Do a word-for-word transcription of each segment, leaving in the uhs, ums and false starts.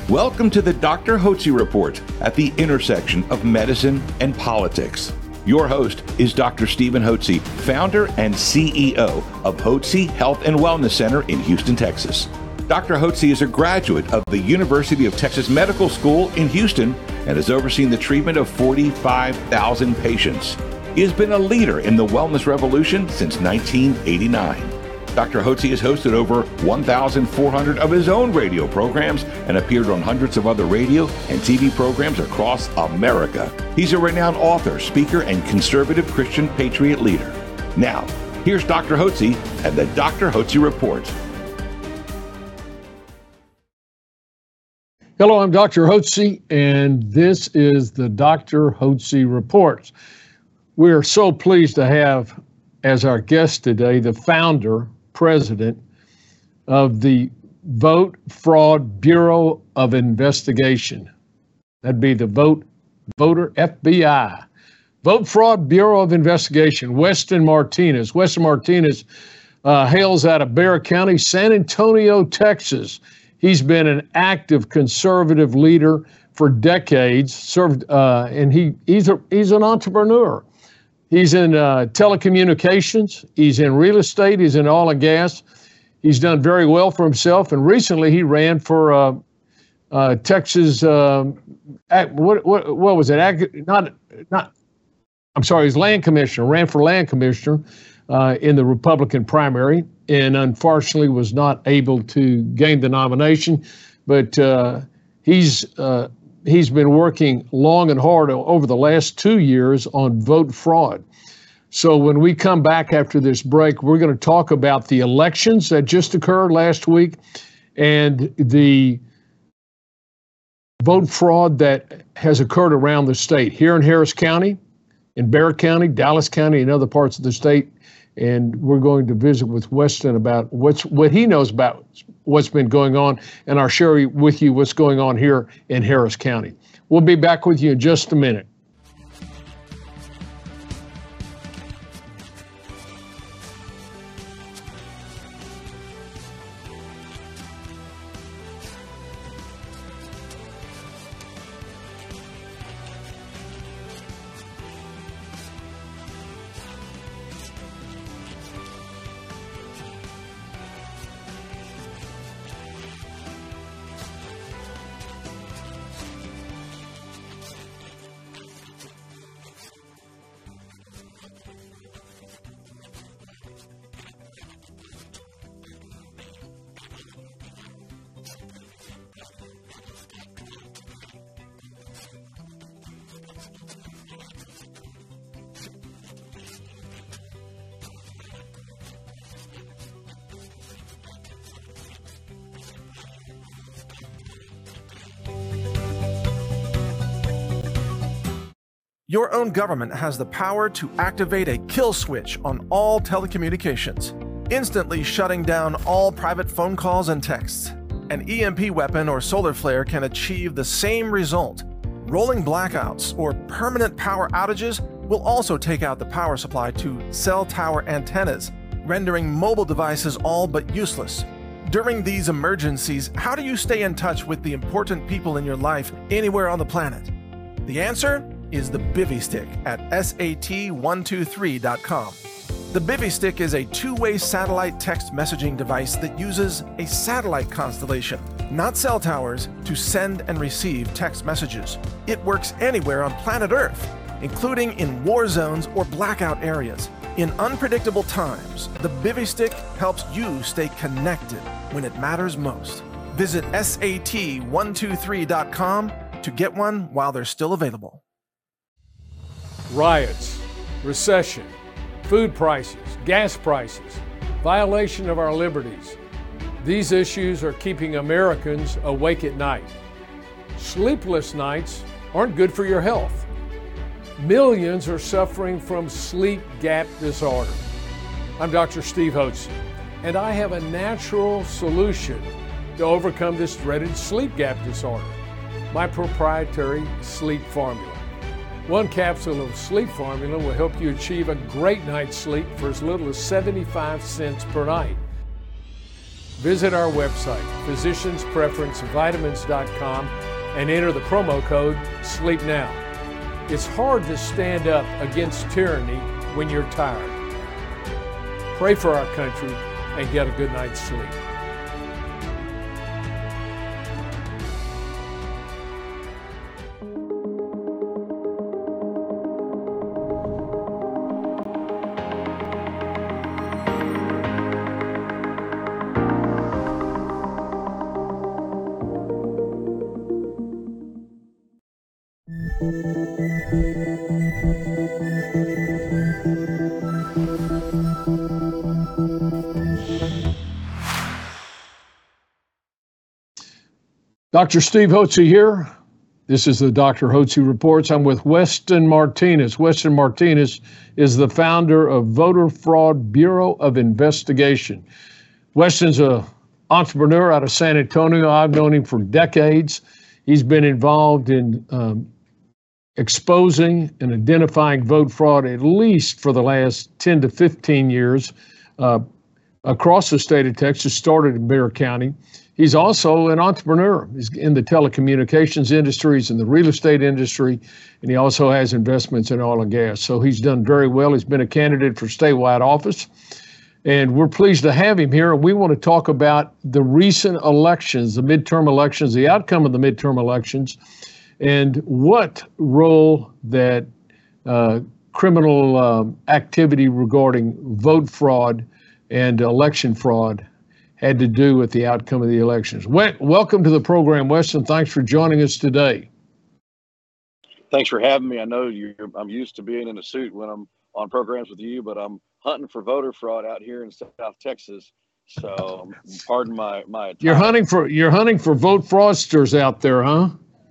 Welcome to the Doctor Hotze Report at the intersection of medicine and politics. Your host is Doctor Stephen Hotze, founder and C E O of Hotze Health and Wellness Center in Houston, Texas. Doctor Hotze is a graduate of the University of Texas Medical School in Houston and has overseen the treatment of forty-five thousand patients. He has been a leader in the wellness revolution since nineteen eighty-nine. Doctor Hotze has hosted over one thousand four hundred of his own radio programs and appeared on hundreds of other radio and T V programs across America. He's a renowned author, speaker, and conservative Christian patriot leader. Now, here's Doctor Hotze and the Doctor Hotze Report. Hello, I'm Doctor Hotze, and this is the Doctor Hotze Report. We are so pleased to have as our guest today the founder, president of the Vote Fraud Bureau of Investigation. That'd be the Vote Voter F B I. Vote Fraud Bureau of Investigation, Weston Martinez. Weston Martinez uh, hails out of Bexar County, San Antonio, Texas. He's been an active conservative leader for decades, served, uh, and he he's a, he's an entrepreneur. He's in uh, telecommunications, he's in real estate, he's in oil and gas. He's done very well for himself, and recently he ran for uh, uh, Texas, uh, what, what what was it? Ag, not, not, I'm sorry, he's land commissioner, ran for land commissioner uh, in the Republican primary, and unfortunately was not able to gain the nomination, but uh, he's uh, he's been working long and hard over the last two years on vote fraud. So when we come back after this break, we're going to talk about the elections that just occurred last week and the vote fraud that has occurred around the state, here in Harris County, in Bexar County, Dallas County, and other parts of the state. And we're going to visit with Weston about what's what he knows about what's been going on, and I'll share with you what's going on here in Harris County. We'll be back with you in just a minute. Your own government has the power to activate a kill switch on all telecommunications, instantly shutting down all private phone calls and texts. An E M P weapon or solar flare can achieve the same result. Rolling blackouts or permanent power outages will also take out the power supply to cell tower antennas, rendering mobile devices all but useless. During these emergencies, how do you stay in touch with the important people in your life anywhere on the planet? The answer is the Bivy Stick at S A T one two three dot com. The Bivy Stick is a two-way satellite text messaging device that uses a satellite constellation, not cell towers, to send and receive text messages. It works anywhere on planet Earth, including in war zones or blackout areas. In unpredictable times, the Bivy Stick helps you stay connected when it matters most. Visit S A T one two three dot com to get one while they're still available. Riots, recession, food prices, gas prices, violation of our liberties. These issues are keeping Americans awake at night. Sleepless nights aren't good for your health. Millions are suffering from sleep gap disorder. I'm Doctor Steve Hotze, and I have a natural solution to overcome this dreaded sleep gap disorder, my proprietary sleep formula. One capsule of sleep formula will help you achieve a great night's sleep for as little as seventy-five cents per night. visit our website, physicians preference vitamins dot com, and enter the promo code SLEEPNOW. It's hard to stand up against tyranny when you're tired. Pray for our country and get a good night's sleep. Doctor Steve Hotze here. This is the Doctor Hotze Reports. I'm with Weston Martinez. Weston Martinez is the founder of Voter Fraud Bureau of Investigation. Weston's an entrepreneur out of San Antonio. I've known him for decades. He's been involved in um, exposing and identifying vote fraud at least for the last ten to fifteen years uh, across the state of Texas, started in Bexar County. He's also an entrepreneur. He's in the telecommunications industries and the real estate industry, and he also has investments in oil and gas. So he's done very well. He's been a candidate for statewide office, and we're pleased to have him here. We want to talk about the recent elections, the midterm elections, the outcome of the midterm elections, and what role that uh, criminal uh, activity regarding vote fraud and election fraud had to do with the outcome of the elections. Welcome to the program, Weston. Thanks for joining us today. Thanks for having me. I know you're, I'm used to being in a suit when I'm on programs with you, but I'm hunting for voter fraud out here in South Texas. So pardon my my. Attire. You're hunting for you're hunting for vote fraudsters out there, huh?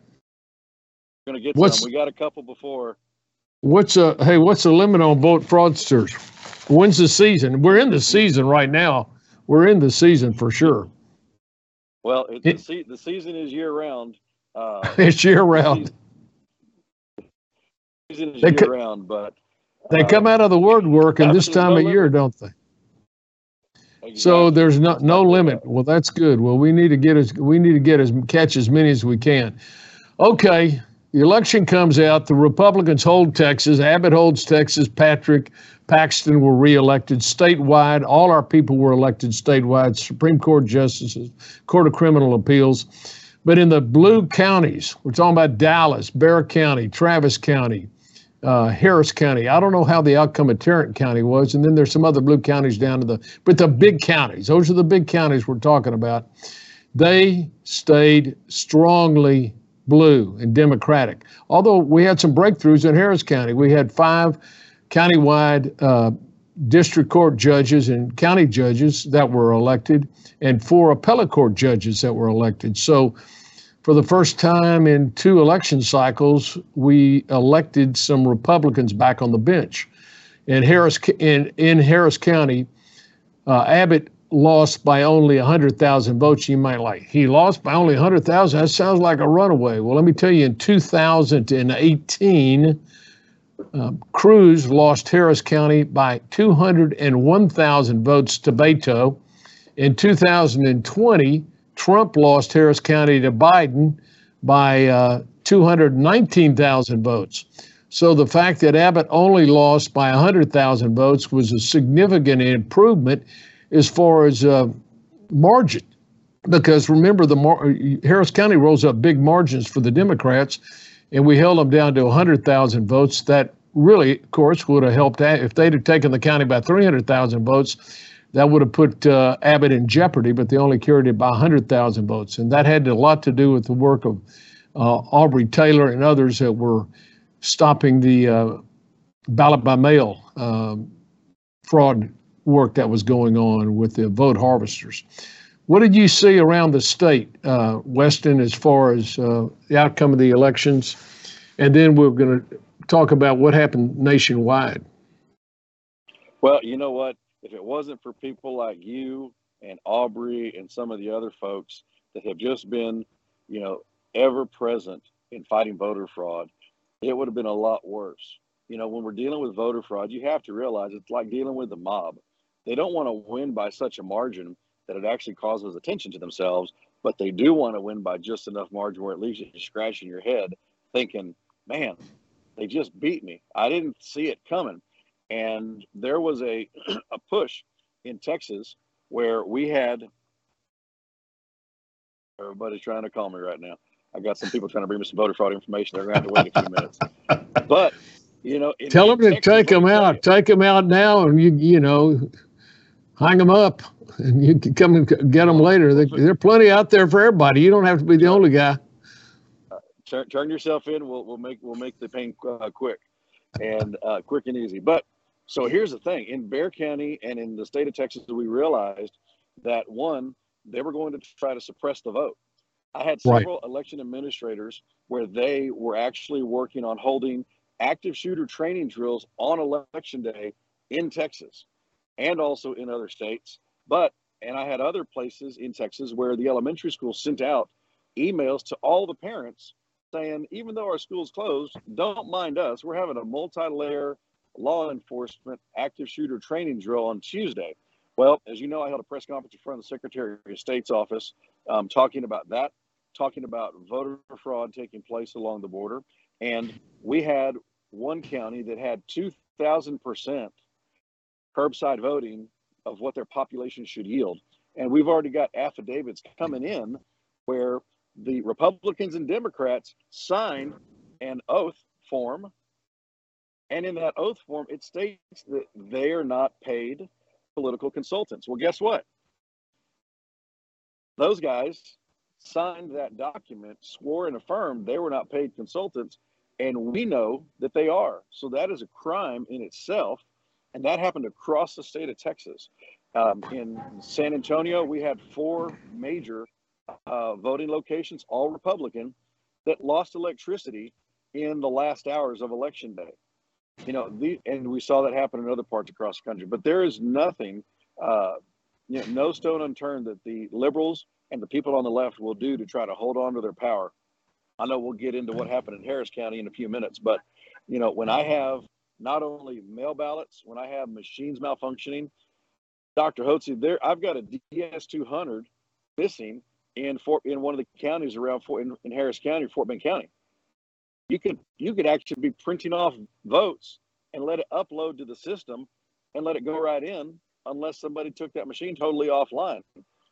Going to get what's, some. We got a couple before. What's a hey? What's the limit on vote fraudsters? When's the season? We're in the season right now. We're in the season for sure. Well, it, the, se- the season is year round. Uh, it's year round. The season is they year co- round, but uh, they come out of the woodwork in this time no of limit. year, don't they? Exactly. So there's no no limit. Well, that's good. Well, we need to get as we need to get as catch as many as we can. Okay, the election comes out. The Republicans hold Texas. Abbott holds Texas. Patrick Paxton were reelected statewide. All our people were elected statewide, Supreme Court justices, Court of Criminal Appeals. But in the blue counties, we're talking about Dallas, Bexar County, Travis County, uh, Harris County. I don't know how the outcome of Tarrant County was. And then there's some other blue counties down to the, but the big counties, those are the big counties we're talking about. They stayed strongly blue and Democratic. Although we had some breakthroughs in Harris County. We had five countywide uh, district court judges and county judges that were elected, and four appellate court judges that were elected. So for the first time in two election cycles, we elected some Republicans back on the bench. In Harris, in, in Harris County, uh, Abbott lost by only one hundred thousand votes. You might like, he lost by only one hundred thousand. That sounds like a runaway. Well, let me tell you, in two thousand eighteen, Uh, Cruz lost Harris County by two hundred one thousand votes to Beto. In two thousand twenty, Trump lost Harris County to Biden by uh, two hundred nineteen thousand votes. So the fact that Abbott only lost by one hundred thousand votes was a significant improvement as far as uh, margin. Because remember, the Mar- Harris County rolls up big margins for the Democrats, and we held them down to one hundred thousand votes. That really, of course, would have helped. If they'd have taken the county by three hundred thousand votes, that would have put uh, Abbott in jeopardy, but they only carried it by one hundred thousand votes. And that had a lot to do with the work of uh, Aubrey Taylor and others that were stopping the uh, ballot by mail uh, fraud work that was going on with the vote harvesters. What did you see around the state, uh, Weston, as far as uh, the outcome of the elections? And then we're going to talk about what happened nationwide. Well, you know what? If it wasn't for people like you and Aubrey and some of the other folks that have just been, you know, ever present in fighting voter fraud, it would have been a lot worse. You know, when we're dealing with voter fraud, you have to realize it's like dealing with the mob. They don't want to win by such a margin that it actually causes attention to themselves, but they do want to win by just enough margin where at least you're scratching your head thinking, man, they just beat me. I didn't see it coming. And there was a, a push in Texas where we had, everybody's trying to call me right now. I got some people trying to bring me some voter fraud information. They're going to have to wait a few minutes. But, you know, in, tell in them to Texas, take them out. You, take them out now, and you you know, hang them up, and you can come and get them later. There, there are plenty out there for everybody. You don't have to be the only guy. Uh, turn, turn yourself in. We'll we'll make we'll make the pain uh, quick and uh, quick and easy. But so here's the thing: in Bexar County and in the state of Texas, we realized that one, they were going to try to suppress the vote. I had several right. election administrators where they were actually working on holding active shooter training drills on election day in Texas and also in other states. But, and I had other places in Texas where the elementary school sent out emails to all the parents saying, even though our school's closed, don't mind us. We're having a multi-layer law enforcement active shooter training drill on Tuesday. Well, as you know, I held a press conference in front of the Secretary of State's office um, talking about that, talking about voter fraud taking place along the border. And we had one county that had two thousand percent curbside voting of what their population should yield. And we've already got affidavits coming in where the Republicans and Democrats signed an oath form. And in that oath form, it states that they are not paid political consultants. Well, guess what? Those guys signed that document, swore and affirmed they were not paid consultants, and we know that they are. So that is a crime in itself, and that happened across the state of Texas. Um, in San Antonio, we had four major uh, voting locations, all Republican, that lost electricity in the last hours of election day. You know, the, and we saw that happen in other parts across the country. But there is nothing, uh, you know, no stone unturned that the liberals and the people on the left will do to try to hold on to their power. I know we'll get into what happened in Harris County in a few minutes, but, you know, when I have not only mail ballots, when I have machines malfunctioning, Doctor Hotze, there, I've got a D S two hundred missing in Fort, in one of the counties around Fort, in, in Harris County, Fort Bend County. You could you could actually be printing off votes and let it upload to the system and let it go right in unless somebody took that machine totally offline.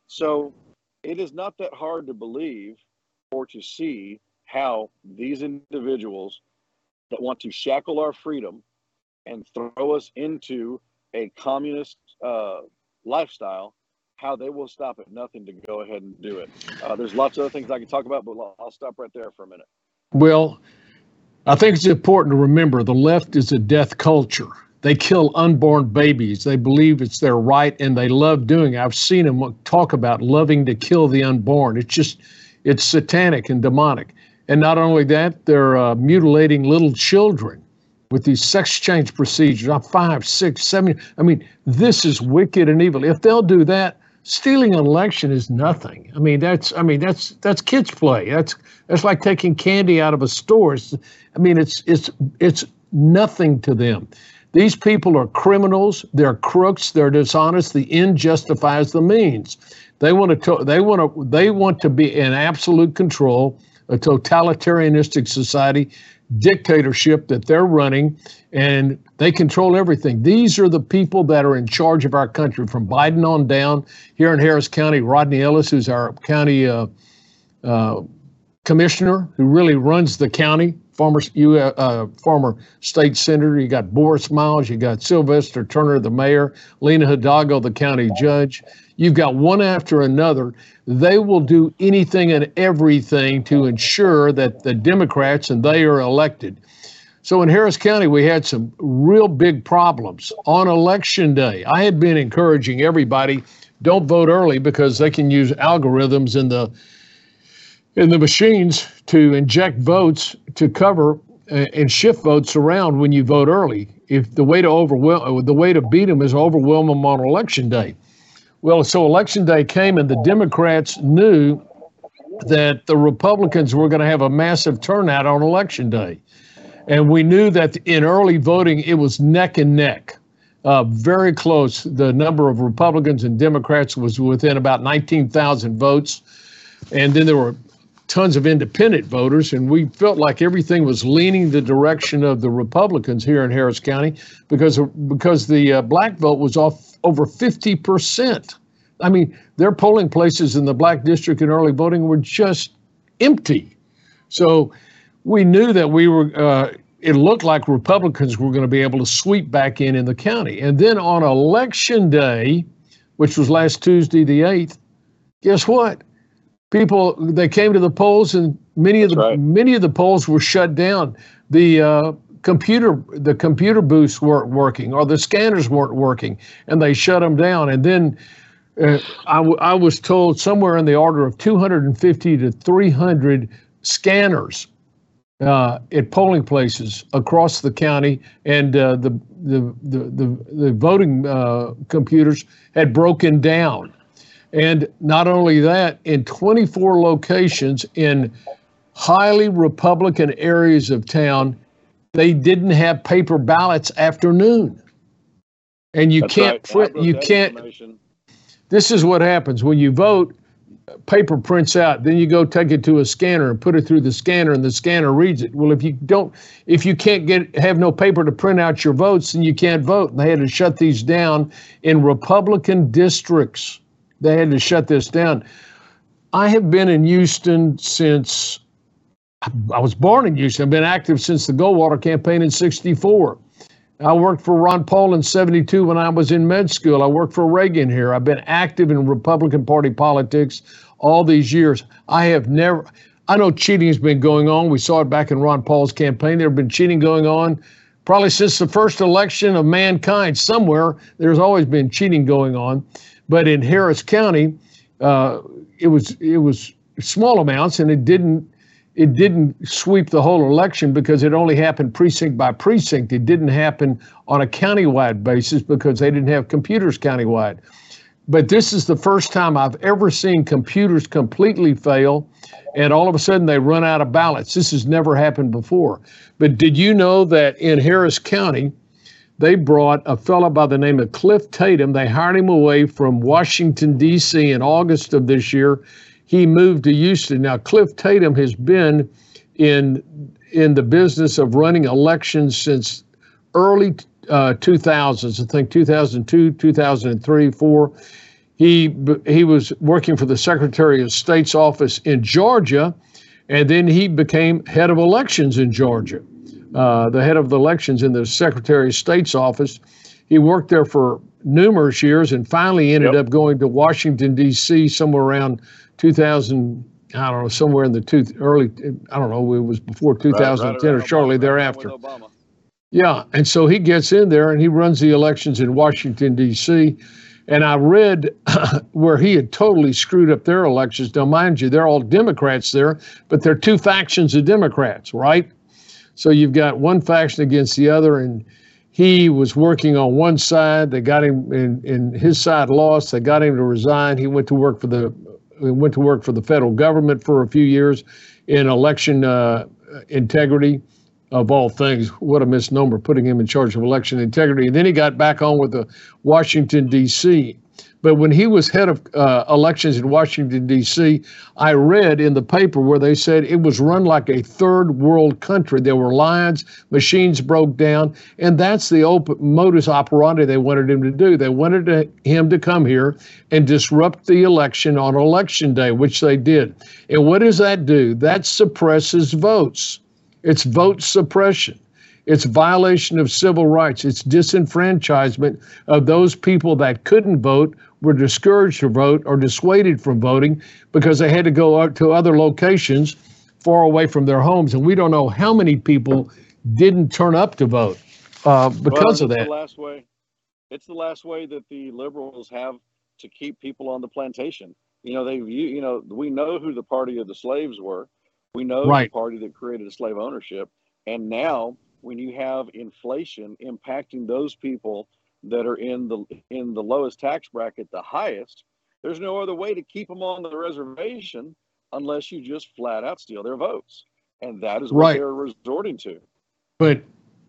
So it is not that hard to believe or to see how these individuals that want to shackle our freedom and throw us into a communist uh, lifestyle, how they will stop at nothing to go ahead and do it. Uh, there's lots of other things I can talk about, but I'll stop right there for a minute. Well, I think it's important to remember the left is a death culture. They kill unborn babies. They believe it's their right, and they love doing it. I've seen them talk about loving to kill the unborn. It's just, it's satanic and demonic. And not only that, they're uh, mutilating little children with these sex change procedures. I'm five, six, seven. I mean, this is wicked and evil. If they'll do that, stealing an election is nothing. I mean, that's I mean that's that's kids play. That's that's like taking candy out of a store. It's, I mean, it's it's it's nothing to them. These people are criminals. They're crooks. They're dishonest. The end justifies the means. They want to they want to they want to be in absolute control, a totalitarianistic society, dictatorship that they're running, and they control everything. These are the people that are in charge of our country, from Biden on down. Here in Harris County, Rodney Ellis, who's our county uh, uh, commissioner, who really runs the county, former uh, former state senator. You got Boris Miles, you got Sylvester Turner, the mayor, Lena Hidalgo, the county judge. You've got one after another. They will do anything and everything to ensure that the Democrats and they are elected. So in Harris County, we had some real big problems on election day. I had been encouraging everybody, don't vote early, because they can use algorithms in the in the machines to inject votes to cover and shift votes around when you vote early. If the way to overwhelm, the way to beat them is overwhelm them on election day. Well, so election day came, and the Democrats knew that the Republicans were going to have a massive turnout on election day. And we knew that in early voting, it was neck and neck. uh, very close. The number of Republicans and Democrats was within about nineteen thousand votes. And then there were tons of independent voters, and we felt like everything was leaning the direction of the Republicans here in Harris County because, because the uh, black vote was off over fifty percent. I mean, their polling places in the black district and early voting were just empty. So we knew that we were, uh, it looked like Republicans were going to be able to sweep back in in the county. And then on election day, which was last Tuesday, the eighth, guess what? People, they came to the polls, and many of the That's right. many of the polls were shut down. The uh, computer the computer booths weren't working, or the scanners weren't working, and they shut them down. And then uh, I, w- I was told somewhere in the order of two hundred fifty to three hundred scanners uh, at polling places across the county, and uh, the, the the the the voting uh, computers had broken down. And not only that, in twenty-four locations in highly Republican areas of town, they didn't have paper ballots after noon. And you That's can't right. print, I wrote you that can't, information. this is what happens when you vote, paper prints out, then you go take it to a scanner and put it through the scanner, and the scanner reads it. Well, if you don't, if you can't get, have no paper to print out your votes, then you can't vote. And they had to shut these down in Republican districts. They had to shut this down. I have been in Houston since, I was born in Houston. I've been active since the Goldwater campaign in sixty-four. I worked for Ron Paul in seventy-two when I was in med school. I worked for Reagan here. I've been active in Republican Party politics all these years. I have never, I know cheating has been going on. We saw it back in Ron Paul's campaign. There have been cheating going on probably since the first election of mankind. Somewhere there's always been cheating going on. But in Harris County, uh, it was it was small amounts, and it didn't it didn't sweep the whole election because it only happened precinct by precinct. It didn't happen on a countywide basis because they didn't have computers countywide. But this is the first time I've ever seen computers completely fail, and all of a sudden they run out of ballots. This has never happened before. But did you know that in Harris County, they brought a fellow by the name of Cliff Tatum. They hired him away from Washington, D C in August of this year. He moved to Houston. Now, Cliff Tatum has been in, in the business of running elections since early uh, two thousands, I think two thousand two, two thousand three, four. He, he was working for the Secretary of State's office in Georgia, and then he became head of elections in Georgia. Uh, the head of the elections in the Secretary of State's office. He worked there for numerous years and finally ended Yep. up going to Washington, D C somewhere around two thousand, I don't know, somewhere in the two, early, I don't know, it was before two thousand ten Right, right or around shortly Obama, thereafter. with Obama. Yeah, and so he gets in there and he runs the elections in Washington, D C And I read where he had totally screwed up their elections. Now, mind you, they're all Democrats there, but they're two factions of Democrats, right? So you've got one faction against the other, and he was working on one side. They got him, and, and his side lost. They got him to resign. He went to work for the he went to work for the federal government for a few years in election uh, integrity, of all things. What a misnomer, putting him in charge of election integrity. And then he got back on with the Washington, D C But when he was head of uh, elections in Washington, D C, I read in the paper where they said it was run like a third world country. There were lines, machines broke down, and that's the open modus operandi they wanted him to do. They wanted to, him to come here and disrupt the election on election day, which they did. And what does that do? That suppresses votes. It's vote suppression. It's violation of civil rights. It's disenfranchisement of those people that couldn't vote, were discouraged to vote, or dissuaded from voting because they had to go out to other locations far away from their homes. And we don't know how many people didn't turn up to vote uh, because well, of that. The last way, it's the last way that the liberals have to keep people on the plantation. You know, they view, you know, we know who the party of the slaves were. We know Right. the party that created slave ownership. And now when you have inflation impacting those people that are in the in the lowest tax bracket, the highest, there's no other way to keep them on the reservation unless you just flat out steal their votes. And that is what Right. they're resorting to. But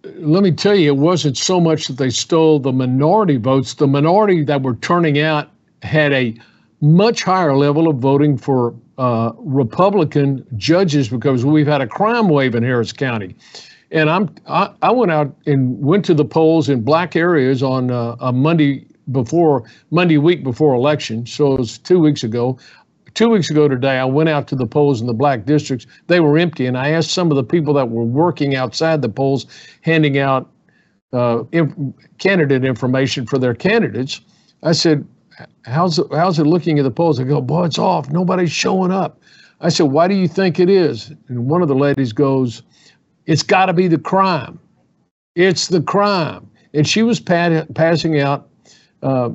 let me tell you, it wasn't so much that they stole the minority votes. The minority that were turning out had a much higher level of voting for uh, Republican judges because we've had a crime wave in Harris County. And I'm I, I went out and went to the polls in black areas on uh, a Monday before Monday week before election. So it was two weeks ago. Two weeks ago today, I went out to the polls in the black districts. They were empty, and I asked some of the people that were working outside the polls, handing out uh, inf- candidate information for their candidates. I said, "How's it, how's it looking at the polls?" They go, "Boy, it's off. Nobody's showing up." I said, "Why do you think it is?" And one of the ladies goes, "It's got to be the crime. It's the crime." And she was pat- passing out uh,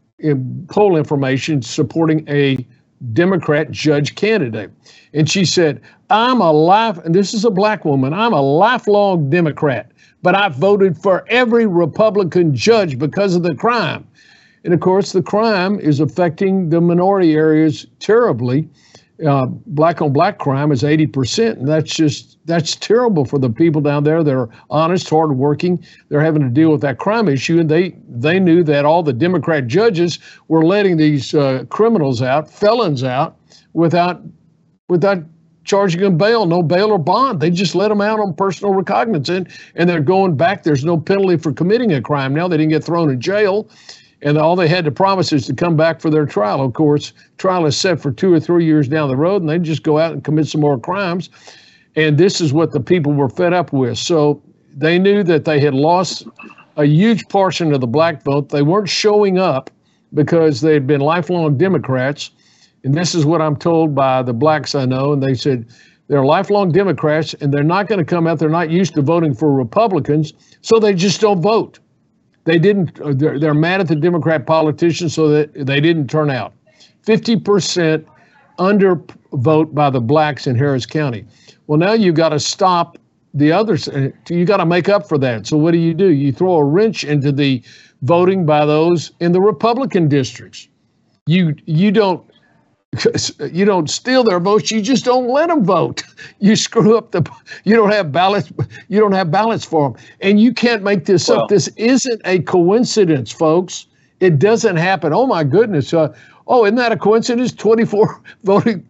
in poll information supporting a Democrat judge candidate. And she said, I'm a life, and this is a black woman, I'm a lifelong Democrat, but I voted for every Republican judge because of the crime. And of course, the crime is affecting the minority areas terribly. Uh, black on black crime is eighty percent. And that's just, that's terrible for the people down there that are honest, hardworking. They're having to deal with that crime issue. And they, they knew that all the Democrat judges were letting these uh, criminals out, felons out, without, without charging them bail, no bail or bond. They just let them out on personal recognizance, and they're going back. There's no penalty for committing a crime now. They didn't get thrown in jail. And all they had to promise is to come back for their trial. Of course, trial is set for two or three years down the road, and they just go out and commit some more crimes. And this is what the people were fed up with. So they knew that they had lost a huge portion of the black vote. They weren't showing up because they had been lifelong Democrats. And this is what I'm told by the blacks I know. And they said they're lifelong Democrats, and they're not going to come out. They're not used to voting for Republicans, so they just don't vote. They didn't, they're, they're mad at the Democrat politicians, so that they didn't turn out. fifty percent undervote by the blacks in Harris County. Well, now you've got to stop the others. You got to make up for that. So what do you do? You throw a wrench into the voting by those in the Republican districts. You, you don't, you don't steal their votes. You just don't let them vote. You screw up the, you don't have ballots. You don't have ballots for them. And you can't make this well, up. This isn't a coincidence, folks. It doesn't happen. Oh my goodness. Uh, oh, isn't that a coincidence? twenty-four voting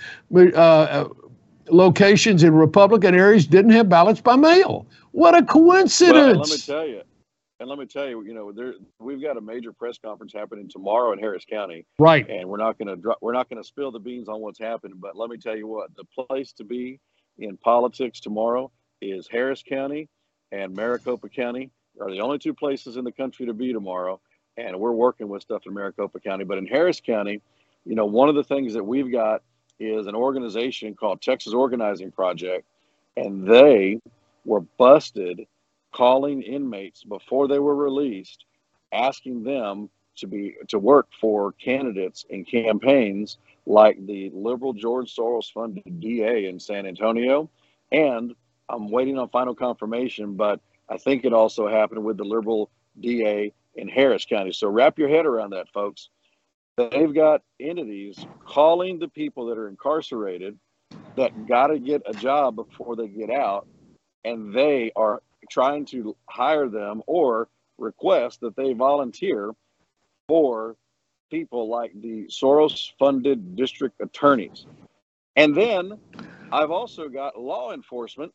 uh, locations in Republican areas didn't have ballots by mail. What a coincidence. Well, let me tell you. And let me tell you, you know, there we've got a major press conference happening tomorrow in Harris County, right? And we're not going to we're not going to spill the beans on what's happening. But let me tell you what, the place to be in politics tomorrow is Harris County and Maricopa County are the only two places in the country to be tomorrow. And we're working with stuff in Maricopa County, but in Harris County, you know, one of the things that we've got is an organization called Texas Organizing Project, and they were busted calling inmates before they were released, asking them to be to work for candidates in campaigns like the liberal George Soros funded D A in San Antonio. And I'm waiting on final confirmation, but I think it also happened with the liberal D A in Harris County. So wrap your head around that, folks. They've got entities calling the people that are incarcerated that got to get a job before they get out, and they are trying to hire them or request that they volunteer for people like the Soros-funded district attorneys. And then I've also got law enforcement.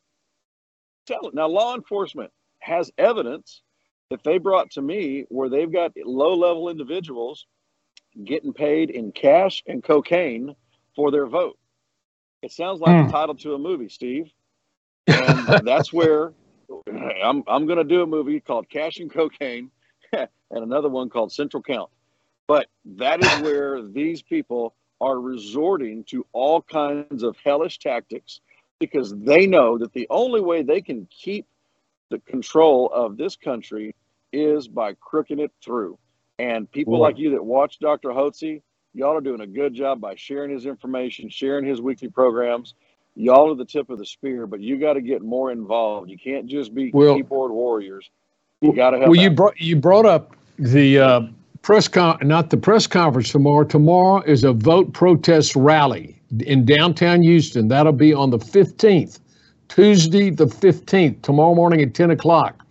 Now, law enforcement has evidence that they brought to me where they've got low-level individuals getting paid in cash and cocaine for their vote. It sounds like mm. the title to a movie, Steve. And that's where I'm I'm going to do a movie called Cash and Cocaine and another one called Central Count. But that is where these people are resorting to all kinds of hellish tactics because they know that the only way they can keep the control of this country is by crooking it through. And people Boy. like you that watch Doctor Hotze, y'all are doing a good job by sharing his information, sharing his weekly programs. Y'all are the tip of the spear, but you got to get more involved. You can't just be well, keyboard warriors. You got to help. Well, out. you brought you brought up the uh, press con, not the press conference tomorrow. Tomorrow is a vote protest rally in downtown Houston. That'll be on the fifteenth, Tuesday the fifteenth, tomorrow morning at ten o'clock.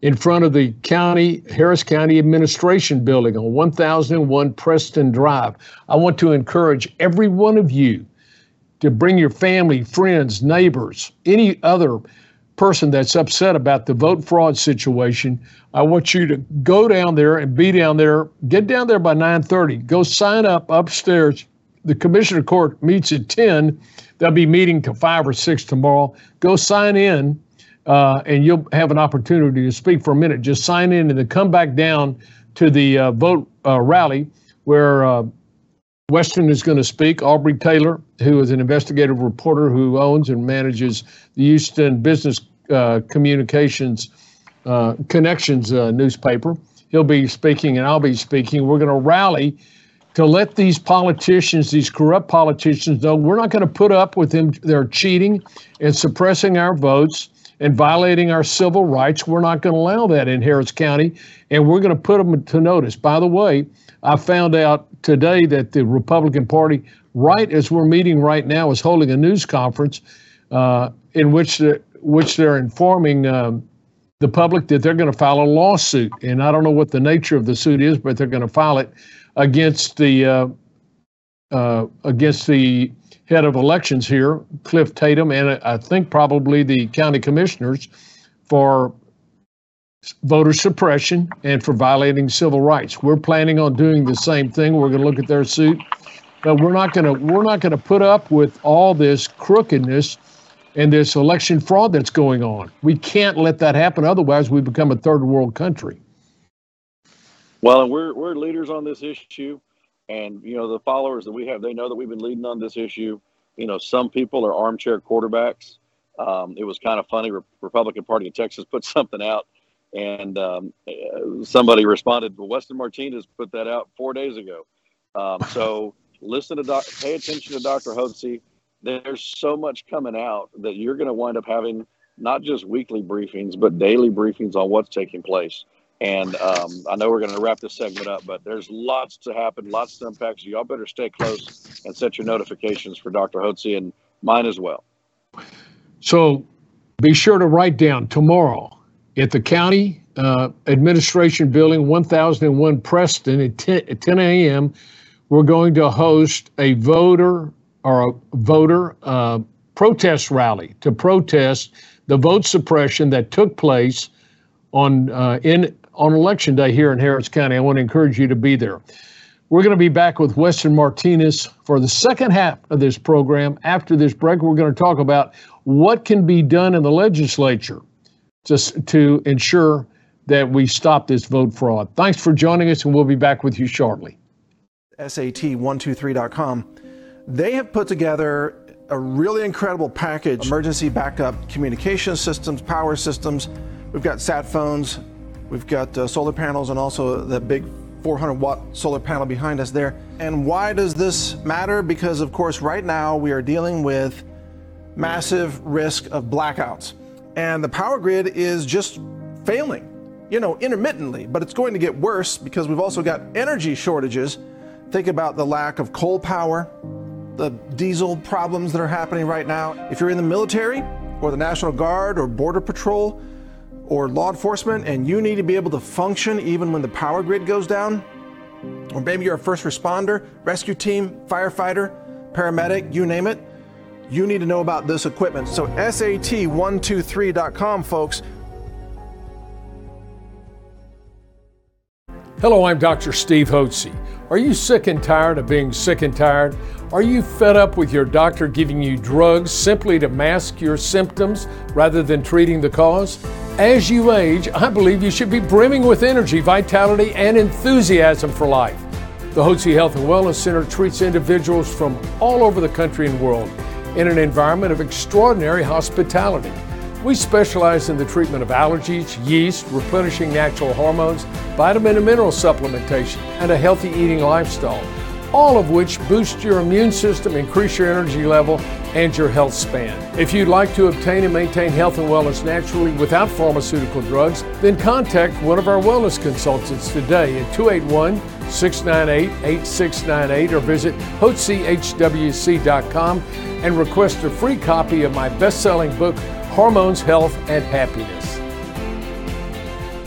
in front of the county, Harris County Administration Building on one thousand one Preston Drive. I want to encourage every one of you to bring your family, friends, neighbors, any other person that's upset about the vote fraud situation. I want you to go down there and be down there. Get down there by nine thirty. Go sign up upstairs. The Commissioner Court meets at ten. They'll be meeting till five or six tomorrow. Go sign in, uh, and you'll have an opportunity to speak for a minute. Just sign in and then come back down to the uh, vote uh, rally where uh, Western is going to speak. Aubrey Taylor, who is an investigative reporter who owns and manages the Houston Business uh, Communications uh, Connections uh, newspaper. He'll be speaking and I'll be speaking. We're going to rally to let these politicians, these corrupt politicians, know we're not going to put up with them. They're cheating and suppressing our votes and violating our civil rights. We're not going to allow that in Harris County, and we're going to put them to notice. By the way, I found out today that the Republican Party, right as we're meeting right now, is holding a news conference uh, in which the, which they're informing um, the public that they're going to file a lawsuit. And I don't know what the nature of the suit is, but they're going to file it against the uh, uh, against the head of elections here, Cliff Tatum, and I think probably the county commissioners for voter suppression and for violating civil rights. We're planning on doing the same thing. We're going to look at their suit, but we're not going to we're not going to put up with all this crookedness and this election fraud that's going on. We can't let that happen. Otherwise, we become a third world country. Well, and we're we're leaders on this issue, and you know the followers that we have, they know that we've been leading on this issue. You know, some people are armchair quarterbacks. Um, it was kind of funny. Re- Republican Party of Texas put something out, and um, somebody responded. Well, Weston Martinez put that out four days ago. Um, so listen to doc- pay attention to Doctor Hotze. There's so much coming out that you're going to wind up having not just weekly briefings, but daily briefings on what's taking place. And um, I know we're going to wrap this segment up, but there's lots to happen, lots to unpack. So y'all better stay close and set your notifications for Doctor Hotze and mine as well. So be sure to write down tomorrow at the county uh, administration building, one thousand one Preston at ten a.m. We're going to host a voter or a voter uh, protest rally to protest the vote suppression that took place on uh, in on election day here in Harris County. I want to encourage you to be there. We're going to be back with Weston Martinez for the second half of this program. After this break, we're going to talk about what can be done in the legislature just to ensure that we stop this vote fraud. Thanks for joining us, and we'll be back with you shortly. S A T one two three dot com. They have put together a really incredible package, emergency backup communication systems, power systems. We've got sat phones, we've got uh, solar panels, and also that big four hundred watt solar panel behind us there. And why does this matter? Because of course right now we are dealing with massive risk of blackouts. And the power grid is just failing, you know, intermittently, but it's going to get worse because we've also got energy shortages. Think about the lack of coal power, the diesel problems that are happening right now. If you're in the military or the National Guard or Border Patrol or law enforcement and you need to be able to function even when the power grid goes down, or maybe you're a first responder, rescue team, firefighter, paramedic, you name it, you need to know about this equipment. So S A T one two three dot com, folks. Hello, I'm Doctor Steve Hotze. Are you sick and tired of being sick and tired? Are you fed up with your doctor giving you drugs simply to mask your symptoms rather than treating the cause? As you age, I believe you should be brimming with energy, vitality, and enthusiasm for life. The Hotze Health and Wellness Center treats individuals from all over the country and world in an environment of extraordinary hospitality. We specialize in the treatment of allergies, yeast, replenishing natural hormones, vitamin and mineral supplementation, and a healthy eating lifestyle, all of which boost your immune system, increase your energy level, and your health span. If you'd like to obtain and maintain health and wellness naturally without pharmaceutical drugs, then contact one of our wellness consultants today at two eight one, six nine eight, eight six nine eight or visit hotze h w c dot com and request a free copy of my best-selling book, Hormones, Health, and Happiness.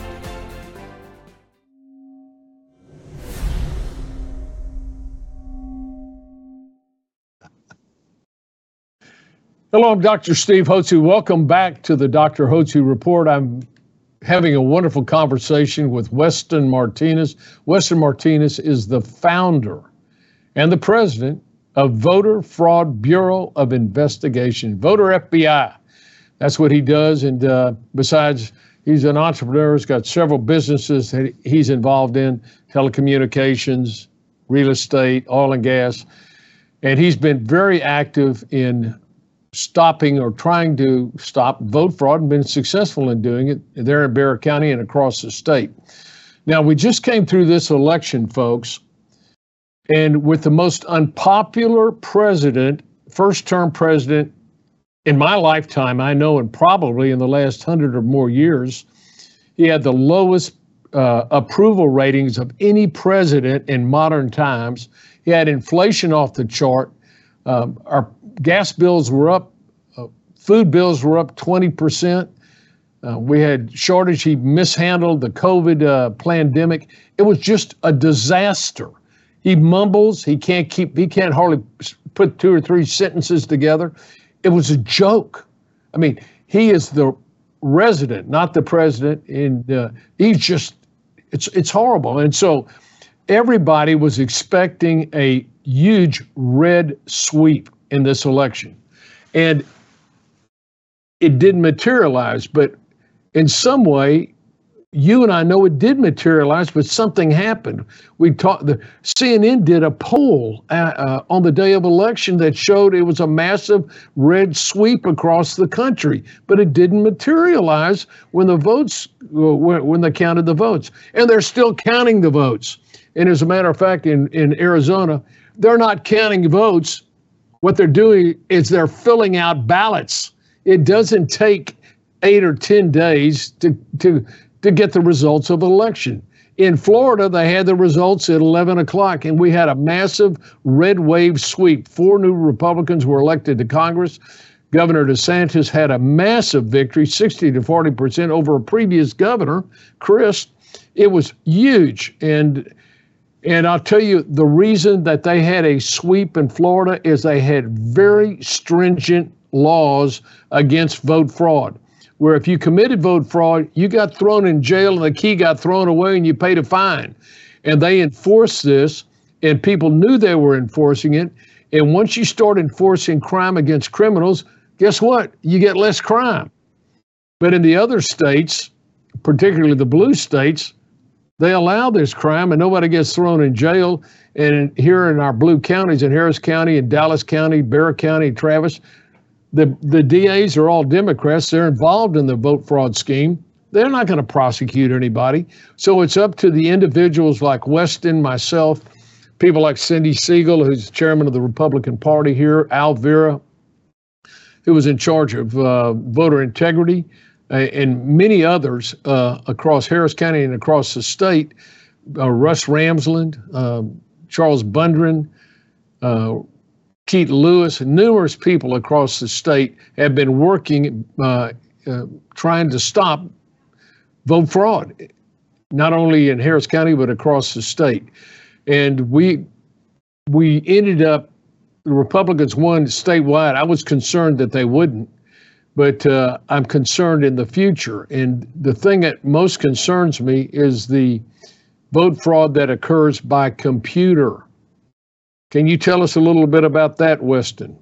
Hello, I'm Doctor Steve Hotze. Welcome back to the Doctor Hotze Report. I'm having a wonderful conversation with Weston Martinez. Weston Martinez is the founder and the president of Voter Fraud Bureau of Investigation, Voter F B I. That's what he does. And uh, besides, he's an entrepreneur. He's got several businesses that he's involved in, telecommunications, real estate, oil and gas. And he's been very active in stopping or trying to stop vote fraud and been successful in doing it there in Bexar County and across the state. Now, we just came through this election, folks, and with the most unpopular president, first-term president in my lifetime, I know, and probably in the last hundred or more years, he had the lowest uh, approval ratings of any president in modern times. He had inflation off the chart. Um, our gas bills were up, uh, food bills were up twenty percent. Uh, we had shortage. He mishandled the COVID uh, pandemic. It was just a disaster. He mumbles. He can't keep. He can't hardly put two or three sentences together. It was a joke. I mean, he is the resident, not the president, and uh, he's just. It's it's horrible. And so everybody was expecting a huge red sweep in this election, and it didn't materialize. But in some way, you and I know it did materialize, but something happened. We talked. The C N N did a poll uh, uh, on the day of election that showed it was a massive red sweep across the country, but it didn't materialize when the votes uh, when, when they counted the votes, and they're still counting the votes. And as a matter of fact, in in Arizona, they're not counting votes. What they're doing is they're filling out ballots. It doesn't take eight or ten days to to to get the results of an election. In Florida, they had the results at eleven o'clock, and we had a massive red wave sweep. Four new Republicans were elected to Congress. Governor DeSantis had a massive victory, sixty to forty percent over a previous governor, Crist. It was huge. And And I'll tell you, the reason that they had a sweep in Florida is they had very stringent laws against vote fraud, where if you committed vote fraud, you got thrown in jail and the key got thrown away and you paid a fine. And they enforced this, and people knew they were enforcing it. And once you start enforcing crime against criminals, guess what? You get less crime. But in the other states, particularly the blue states, they allow this crime and nobody gets thrown in jail. And here in our blue counties, in Harris County and Dallas County, Bexar County, Travis, the, the D As are all Democrats. They're involved in the vote fraud scheme. They're not going to prosecute anybody. So it's up to the individuals like Weston, myself, people like Cindy Siegel, who's chairman of the Republican Party here, Al Vera, who was in charge of uh, voter integrity, and many others uh, across Harris County and across the state, uh, Russ Ramsland, uh, Charles Bundren, uh, Keith Lewis, and numerous people across the state have been working, uh, uh, trying to stop vote fraud, not only in Harris County, but across the state. And we we ended up, the Republicans won statewide. I was concerned that they wouldn't. But uh, I'm concerned in the future. And the thing that most concerns me is the vote fraud that occurs by computer. Can you tell us a little bit about that, Weston?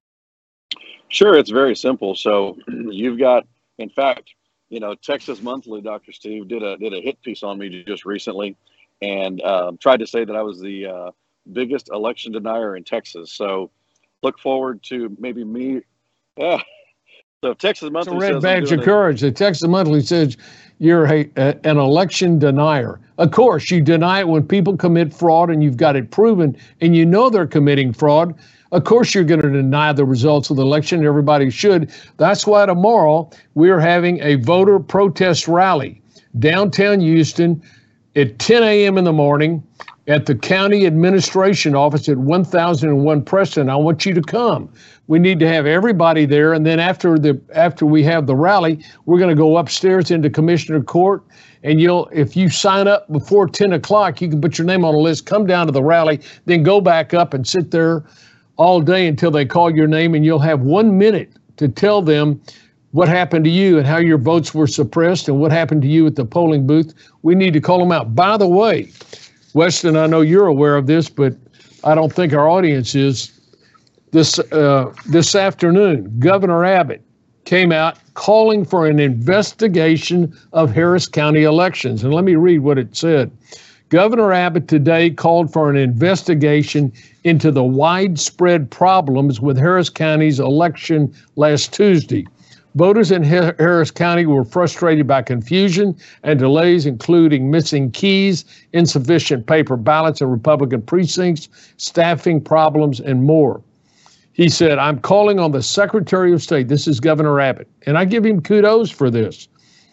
Sure, it's very simple. So you've got, in fact, you know, Texas Monthly, Doctor Steve, did a did a hit piece on me just recently and um, tried to say that I was the uh, biggest election denier in Texas. So look forward to maybe me. Uh, So Texas Monthly it's a red says badge of courage. The Texas Monthly says you're a, a, an election denier. Of course, you deny it when people commit fraud and you've got it proven and you know they're committing fraud. Of course, you're going to deny the results of the election. Everybody should. That's why tomorrow we're having a voter protest rally downtown Houston at ten a.m. in the morning at the county administration office at one thousand one Preston. I want you to come. We need to have everybody there, and then after the after we have the rally, we're going to go upstairs into Commissioner Court, and you'll if you sign up before ten o'clock, you can put your name on a list, come down to the rally, then go back up and sit there all day until they call your name, and you'll have one minute to tell them what happened to you and how your votes were suppressed and what happened to you at the polling booth. We need to call them out. By the way, Weston, I know you're aware of this, but I don't think our audience is. This uh, this afternoon, Governor Abbott came out calling for an investigation of Harris County elections. And let me read what it said. Governor Abbott today called for an investigation into the widespread problems with Harris County's election last Tuesday. Voters in Harris County were frustrated by confusion and delays, including missing keys, insufficient paper ballots in Republican precincts, staffing problems, and more. He said, I'm calling on the Secretary of State. This is Governor Abbott, and I give him kudos for this.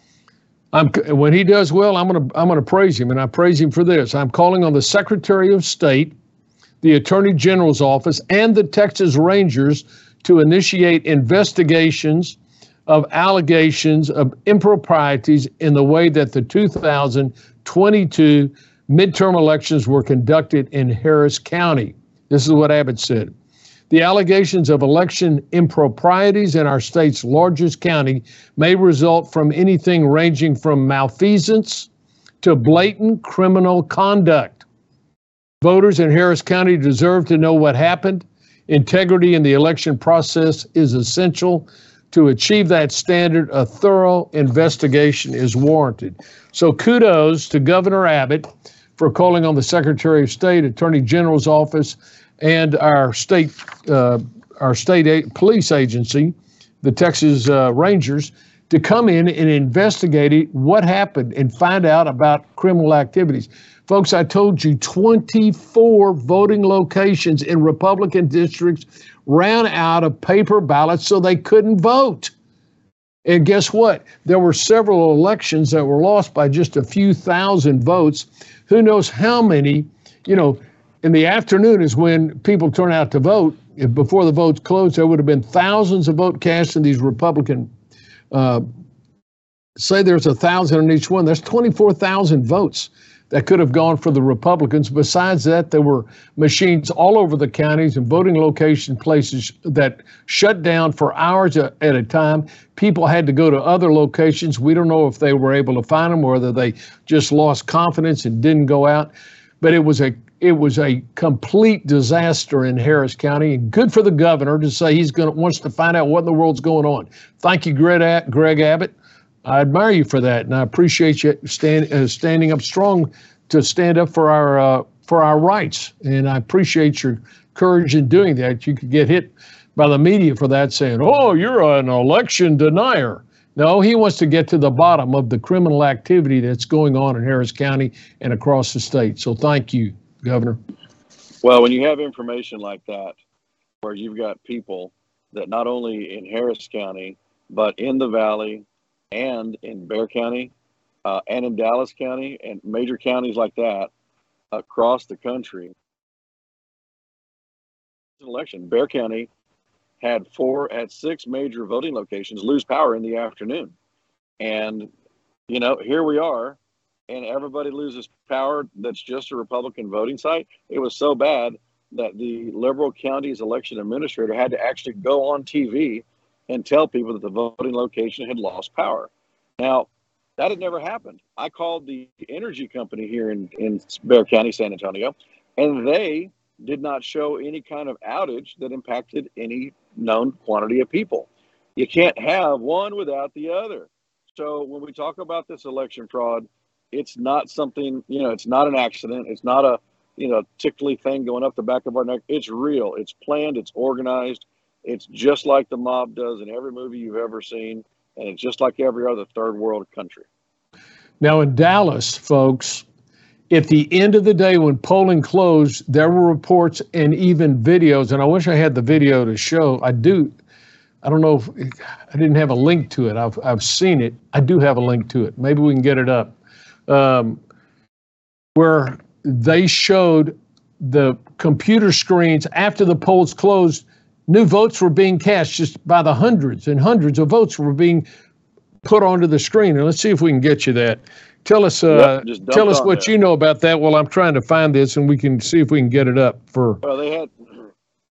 I'm, when he does well, I'm going to I'm going to praise him, and I praise him for this. I'm calling on the Secretary of State, the Attorney General's office, and the Texas Rangers to initiate investigations of allegations of improprieties in the way that the two thousand twenty-two midterm elections were conducted in Harris County. This is what Abbott said. The allegations of election improprieties in our state's largest county may result from anything ranging from malfeasance to blatant criminal conduct. Voters in Harris County deserve to know what happened. Integrity in the election process is essential. To achieve that standard, a thorough investigation is warranted. So kudos to Governor Abbott for calling on the Secretary of State, Attorney General's office, and our state uh, our state a- police agency, the Texas uh, Rangers, to come in and investigate what happened and find out about criminal activities. Folks, I told you twenty-four voting locations in Republican districts ran out of paper ballots so they couldn't vote. And guess what? There were several elections that were lost by just a few thousand votes. Who knows how many, you know, in the afternoon is when people turn out to vote. If before the votes closed, there would have been thousands of votes cast in these Republican, uh, say there's a thousand in each one. There's twenty-four thousand votes that could have gone for the Republicans. Besides that, there were machines all over the counties and voting location places that shut down for hours a, at a time. People had to go to other locations. We don't know if they were able to find them or whether they just lost confidence and didn't go out. But it was a it was a complete disaster in Harris County, and good for the governor to say he's going to wants to find out what in the world's going on. Thank you, Greg, Greg Abbott. I admire you for that, and I appreciate you stand, uh, standing up strong to stand up for our uh, for our rights. And I appreciate your courage in doing that. You could get hit by the media for that, saying, "Oh, you're an election denier." No, he wants to get to the bottom of the criminal activity that's going on in Harris County and across the state. So thank you, Governor. Well, when you have information like that, where you've got people that not only in Harris County, but in the Valley and in Bexar County uh, and in Dallas County and major counties like that across the country, election, Bexar County had four at six major voting locations lose power in the afternoon. And, you know, here we are, and everybody loses power that's just a Republican voting site. It was so bad that the Liberal County's election administrator had to actually go on T V and tell people that the voting location had lost power. Now, that had never happened. I called the energy company here in, in Bexar County, San Antonio, and they did not show any kind of outage that impacted any known quantity of people. You can't have one without the other. So when we talk about this election fraud, it's not something, you know, it's not an accident. It's not a, you know, tickly thing going up the back of our neck. It's real. It's planned. It's organized. It's just like the mob does in every movie you've ever seen. And it's just like every other third world country. Now in Dallas, folks, at the end of the day, when polling closed, there were reports and even videos, and I wish I had the video to show. I do. I don't know if I didn't have a link to it. I've I've seen it. I do have a link to it. Maybe we can get it up. Um, where they showed the computer screens after the polls closed, new votes were being cast just by the hundreds and hundreds of votes were being put onto the screen. And let's see if we can get you that. Tell us, uh, yep, tell us what there. you know about that while I'm trying to find this, and we can see if we can get it up for. Well, they had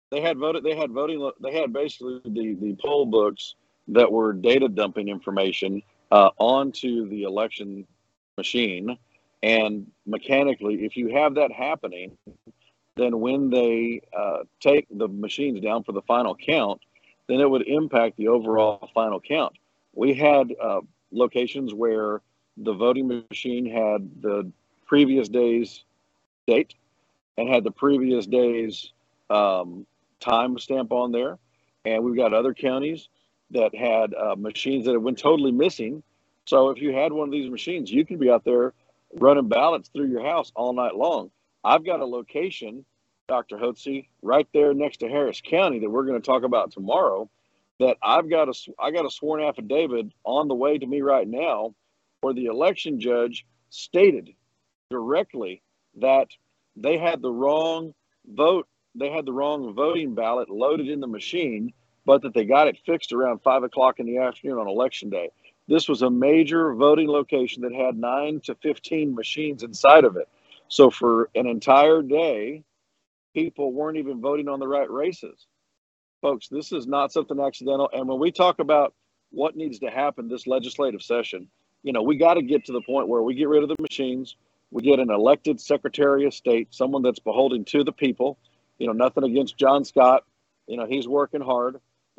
they had voted. They had voting. They had basically the the poll books that were data dumping information uh, onto the election machine, and mechanically, if you have that happening, then when they uh, take the machines down for the final count, then it would impact the overall final count. We had uh, locations where the voting machine had the previous day's date and had the previous day's um, time stamp on there. And we've got other counties that had uh, machines that have went totally missing. So if you had one of these machines, you can be out there running ballots through your house all night long. I've got a location, Doctor Hotze, right there next to Harris County that we're going to talk about tomorrow, that I've got a, I got a sworn affidavit on the way to me right now where the election judge stated directly that they had the wrong vote, they had the wrong voting ballot loaded in the machine, but that they got it fixed around five o'clock in the afternoon on election day. This was a major voting location that had nine to fifteen machines inside of it. So for an entire day, people weren't even voting on the right races. Folks, this is not something accidental. And when we talk about what needs to happen this legislative session, you know, we got to get to the point where we get rid of the machines. We get an elected Secretary of State, someone that's beholden to the people. You know, nothing against John Scott. You know, he's working hard.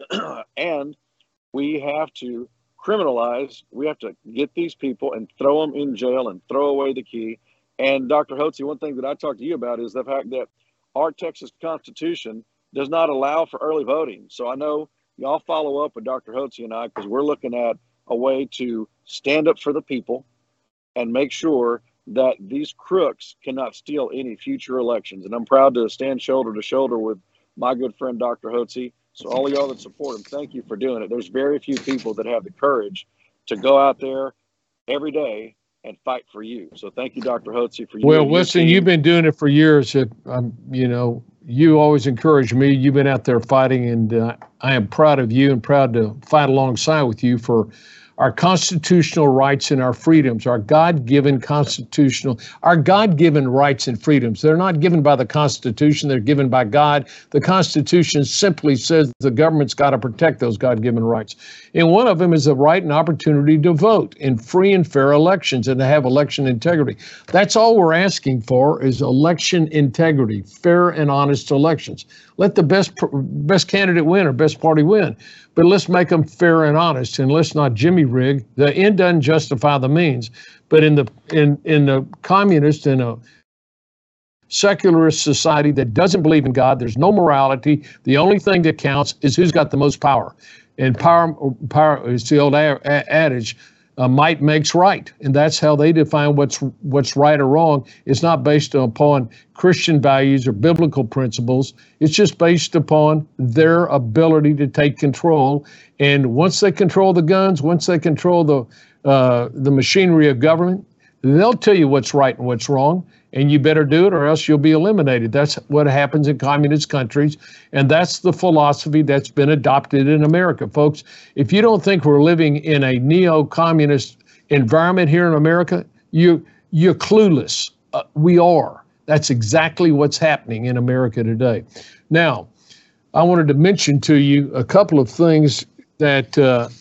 And we have to criminalize, we have to get these people and throw them in jail and throw away the key. And Doctor Hotze, one thing that I talked to you about is the fact that our Texas Constitution does not allow for early voting. So I know y'all follow up with Doctor Hotze and I, because we're looking at a way to stand up for the people and make sure that these crooks cannot steal any future elections. And I'm proud to stand shoulder to shoulder with my good friend, Doctor Hotze. So all of y'all that support him, thank you for doing it. There's very few people that have the courage to go out there every day and fight for you. So thank you, Doctor Hotze, for you. Well, listen, you've been doing it for years. It, um, you know, you always encourage me. You've been out there fighting, and uh, I am proud of you and proud to fight alongside with you for our constitutional rights and our freedoms, our God-given constitutional, our God-given rights and freedoms. They're not given by the Constitution, they're given by God. The Constitution simply says the government's got to protect those God-given rights. And one of them is the right and opportunity to vote in free and fair elections and to have election integrity. That's all we're asking for, is election integrity, fair and honest elections. Let the best best candidate win or best party win, but let's make them fair and honest, and let's not jimmy rig. The end doesn't justify the means, but in the in in the communist and a secularist society that doesn't believe in God, there's no morality. The only thing that counts is who's got the most power, and power power is the old adage. Uh, might makes right, and that's how they define what's what's right or wrong. It's not based upon Christian values or biblical principles. It's just based upon their ability to take control. And once they control the guns, once they control the uh, the machinery of government, they'll tell you what's right and what's wrong, and you better do it or else you'll be eliminated. That's what happens in communist countries, and that's the philosophy that's been adopted in America. Folks, if you don't think we're living in a neo-communist environment here in America, you, you're clueless. Uh, we are. That's exactly what's happening in America today. Now, I wanted to mention to you a couple of things that uh,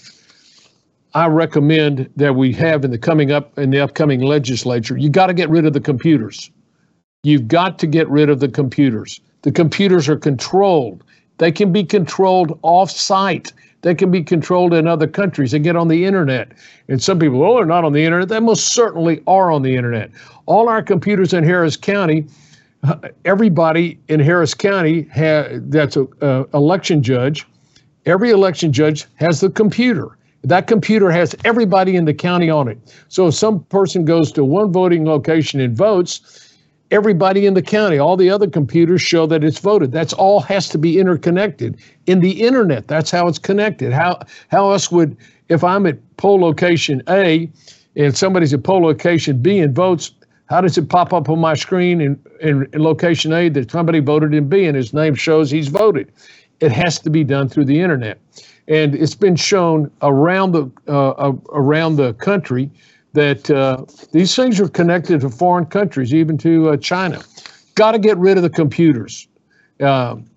I recommend that we have in the coming up in the upcoming legislature. You got to get rid of the computers. You've got to get rid of the computers. The computers are controlled. They can be controlled off-site. They can be controlled in other countries. They get on the internet. And some people, oh, they're not on the internet. They most certainly are on the internet. All our computers in Harris County, everybody in Harris County ha- that's an uh, election judge, every election judge has the computer. That computer has everybody in the county on it. So if some person goes to one voting location and votes, everybody in the county, all the other computers show that it's voted. That's all has to be interconnected. In the internet, that's how it's connected. How how else would, if I'm at poll location A and somebody's at poll location B and votes, how does it pop up on my screen in, in, in location A that somebody voted in B and his name shows he's voted? It has to be done through the internet. And it's been shown around the uh, around the country that uh, these things are connected to foreign countries, even to uh, China. Got to get rid of the computers. Uh,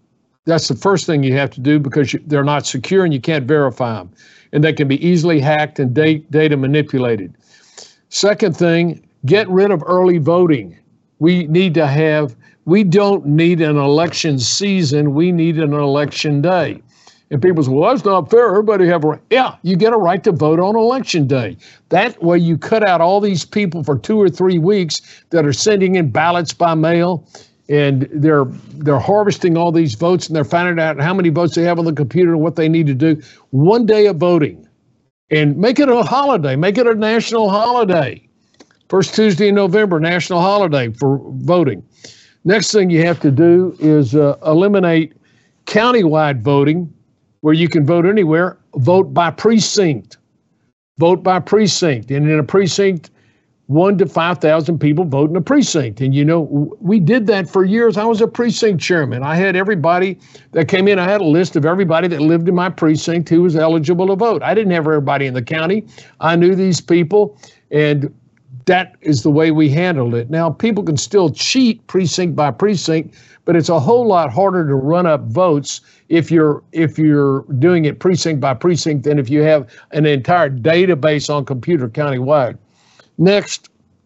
That's the first thing you have to do because you, they're not secure and you can't verify them. And they can be easily hacked and date, data manipulated. Second thing, get rid of early voting. We need to have, we don't need an election season. We need an election day. And people say, well, that's not fair. Everybody have a right. Yeah, you get a right to vote on election day. That way you cut out all these people for two or three weeks that are sending in ballots by mail, and they're they're harvesting all these votes, and they're finding out how many votes they have on the computer and what they need to do. One day of voting, and make it a holiday. Make it a national holiday. First Tuesday in November, national holiday for voting. Next thing you have to do is uh, eliminate countywide voting, where you can vote anywhere. Vote by precinct. Vote by precinct. And in a precinct, one to five thousand people vote in a precinct. And, you know, we did that for years. I was a precinct chairman. I had everybody that came in. I had a list of everybody that lived in my precinct who was eligible to vote. I didn't have everybody in the county. I knew these people, and that is the way we handled it. Now, people can still cheat precinct by precinct, but it's a whole lot harder to run up votes if you're if you're doing it precinct by precinct than if you have an entire database on computer countywide. Next,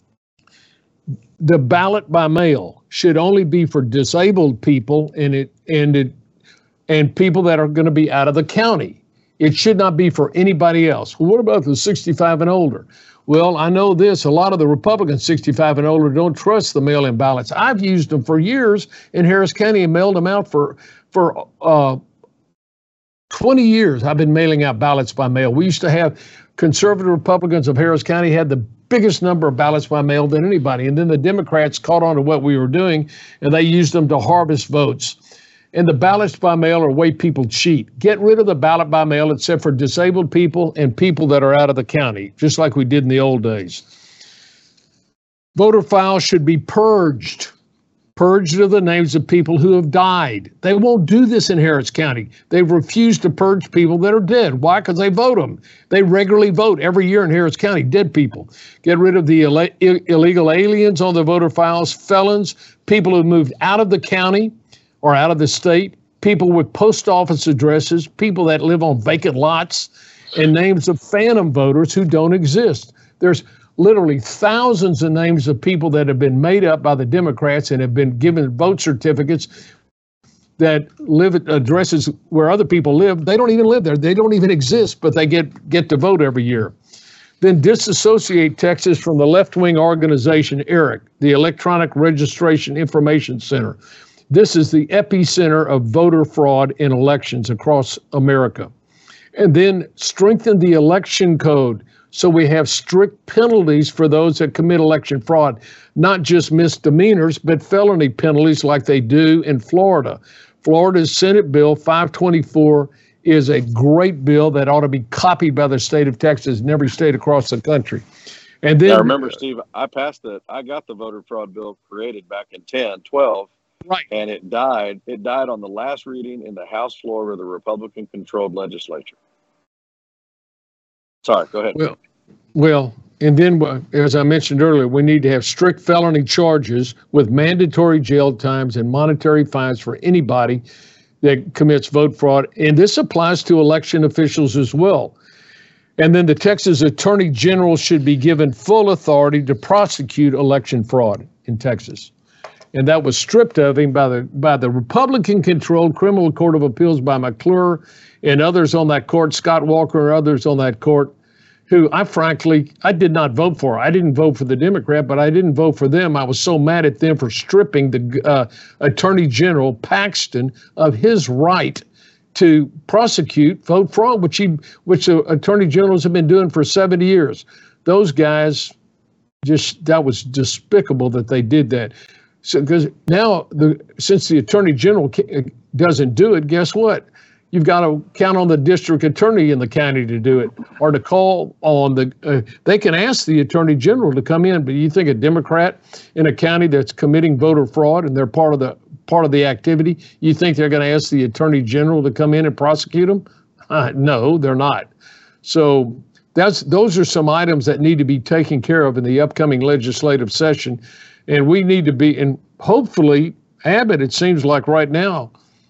the ballot by mail should only be for disabled people and it and it and people that are going to be out of the county. It should not be for anybody else. Well, what about the sixty-five and older? Well, I know this, a lot of the Republicans sixty-five and older don't trust the mail-in ballots. I've used them for years in Harris County and mailed them out for, for uh, twenty years. I've been mailing out ballots by mail. We used to have conservative Republicans of Harris County had the biggest number of ballots by mail than anybody. And then the Democrats caught on to what we were doing, and they used them to harvest votes. And the ballots by mail are the way people cheat. Get rid of the ballot by mail except for disabled people and people that are out of the county, just like we did in the old days. Voter files should be purged. Purged of the names of people who have died. They won't do this in Harris County. They've refused to purge people that are dead. Why? Because they vote them. They regularly vote every year in Harris County, dead people. Get rid of the Ill- illegal aliens on the voter files, felons, people who moved out of the county or out of the state, people with post office addresses, people that live on vacant lots, and names of phantom voters who don't exist. There's literally thousands of names of people that have been made up by the Democrats and have been given vote certificates that live at addresses where other people live. They don't even live there. They don't even exist, but they get, get to vote every year. Then disassociate Texas from the left-wing organization, ERIC, the Electronic Registration Information Center. This is the epicenter of voter fraud in elections across America. And then strengthen the election code so we have strict penalties for those that commit election fraud, not just misdemeanors, but felony penalties like they do in Florida. Florida's Senate Bill five twenty-four is a great bill that ought to be copied by the state of Texas and every state across the country. And then I remember, Steve, I passed it. I got the voter fraud bill created back in ten, twelve. Right. And it died. It died on the last reading in the House floor of the Republican-controlled legislature. Sorry, go ahead. Well, well, and then, as I mentioned earlier, we need to have strict felony charges with mandatory jail times and monetary fines for anybody that commits vote fraud. And this applies to election officials as well. And then the Texas Attorney General should be given full authority to prosecute election fraud in Texas. And that was stripped of him by the by the Republican-controlled Criminal Court of Appeals by McClure and others on that court, Scott Walker and others on that court, who I frankly, I did not vote for. I didn't vote for the Democrat, but I didn't vote for them. I was so mad at them for stripping the uh, Attorney General Paxton of his right to prosecute vote fraud, which he, which the Attorney Generals have been doing for seventy years. Those guys, just that was despicable that they did that. So, because now, the since the Attorney General doesn't do it, guess what? You've got to count on the district attorney in the county to do it, or to call on the. Uh, they can ask the Attorney General to come in, but you think a Democrat in a county that's committing voter fraud and they're part of the part of the activity, you think they're going to ask the Attorney General to come in and prosecute them? Uh, no, they're not. So that's those are some items that need to be taken care of in the upcoming legislative session. And we need to be, and hopefully, Abbott, it seems like right now,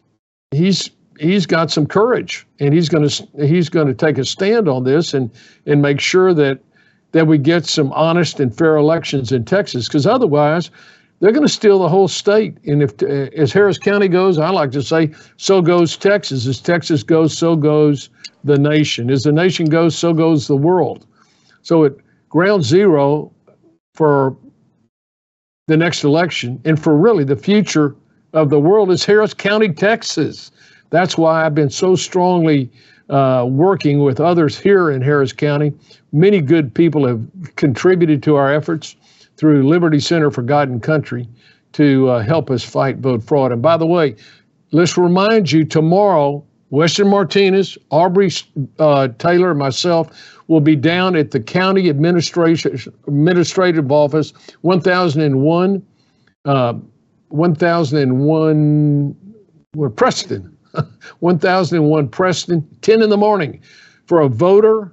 he's he's got some courage, and he's going to he's going to take a stand on this and and make sure that that we get some honest and fair elections in Texas, because otherwise they're going to steal the whole state. And if as Harris County goes, I like to say, so goes Texas. As Texas goes, so goes the nation. As the nation goes, so goes the world. So at ground zero for the next election and for really the future of the world is Harris County, Texas. That's why I've been so strongly uh, working with others here in Harris County. Many good people have contributed to our efforts through Liberty Center for God and Country to uh, help us fight vote fraud. And by the way, let's remind you, tomorrow, Weston Martinez, Aubrey uh, Taylor, and myself will be down at the County Administration Administrative Office, one thousand one, uh, one thousand one, well, Preston, one thousand one Preston, ten in the morning, for a voter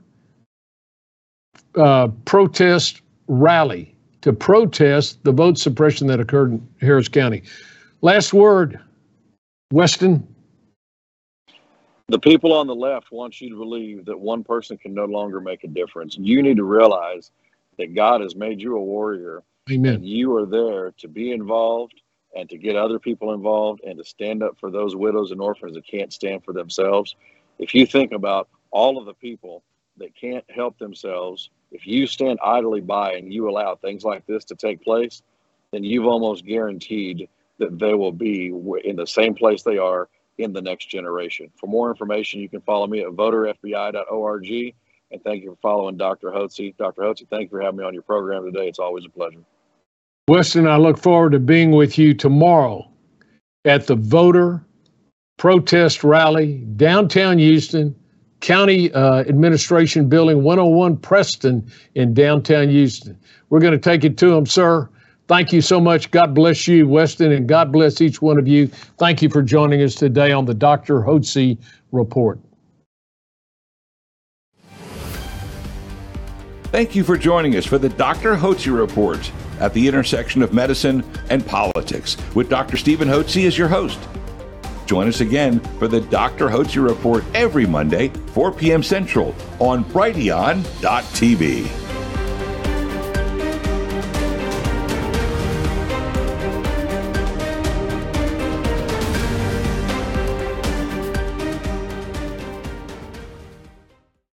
uh, protest rally to protest the vote suppression that occurred in Harris County. Last word, Weston. The people on the left want you to believe that one person can no longer make a difference. You need to realize that God has made you a warrior. Amen. And you are there to be involved and to get other people involved and to stand up for those widows and orphans that can't stand for themselves. If you think about all of the people that can't help themselves, if you stand idly by and you allow things like this to take place, then you've almost guaranteed that they will be in the same place they are in the next generation. For more information, you can follow me at voter f b i dot org. And thank you for following Doctor Hotze. Doctor Hotze, thank you for having me on your program today. It's always a pleasure. Weston, I look forward to being with you tomorrow at the voter protest rally, downtown Houston, County uh, Administration Building, one oh one Preston in downtown Houston. We're going to take it to them, sir. Thank you so much. God bless you, Weston, and God bless each one of you. Thank you for joining us today on the Doctor Hotze Report. Thank you for joining us for the Doctor Hotze Report at the intersection of medicine and politics with Doctor Stephen Hotze as your host. Join us again for the Doctor Hotze Report every Monday, four p.m. Central on Brighteon dot t v.